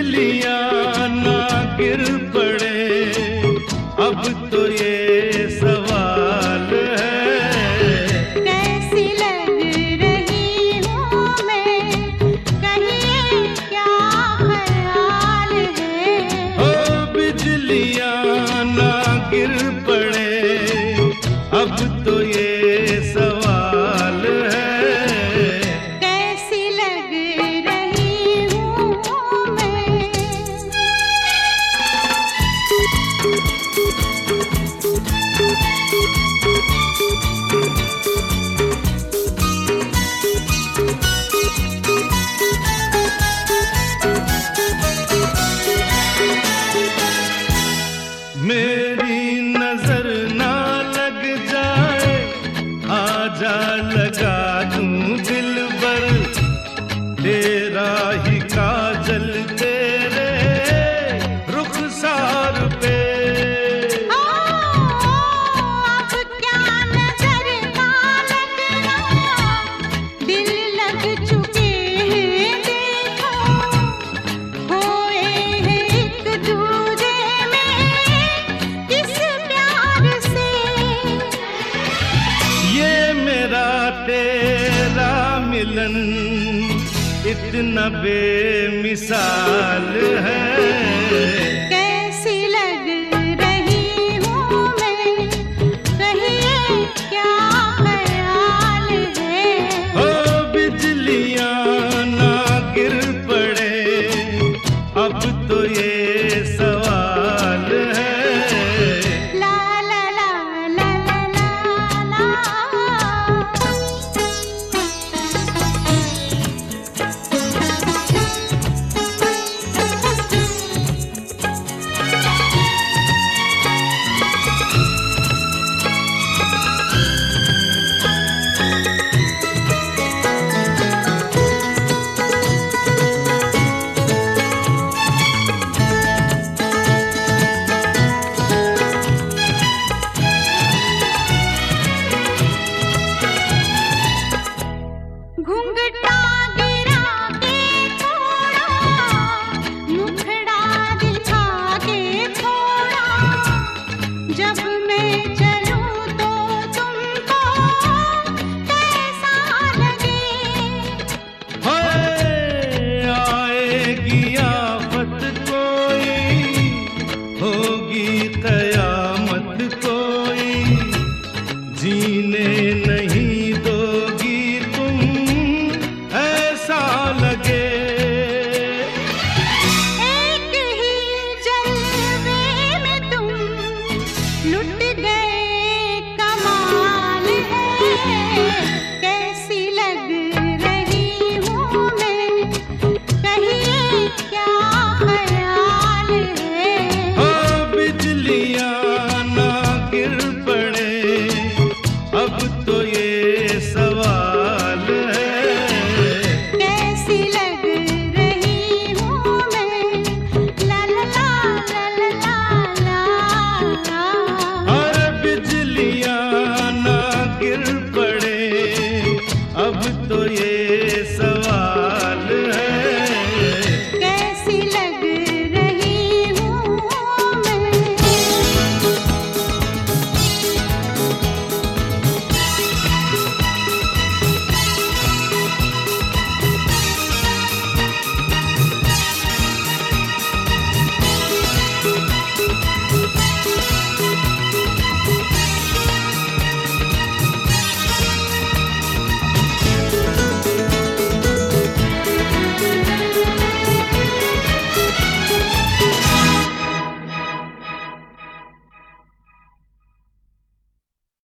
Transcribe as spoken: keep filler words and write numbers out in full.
बिजलियां ना गिर पड़े, अब तो ये सवाल है। कैसी लग रही हूँ मैं, कहिए क्या ख्याल है। ओ बिजलियां ना गिर पड़े, अब तो ये सवाल है। कैसी लग रही हूँ मैं। मेरी नजर ना लग जाए, आजा लगा दूं दिल पर तेरा ही काजल तेरे रुखसार पे। ओ, अब क्या नजर ना लगना, दिल लग चुके हैं देखो, खोए हैं एक दूजे में किस प्यार से। ये मेरा तेरा मिलन इतना बेमिसाल है। कैसी लग रही हूँ मैं, कहिए क्या ख्याल है। ओ बिजलियां ना गिर पड़े, अब तो ये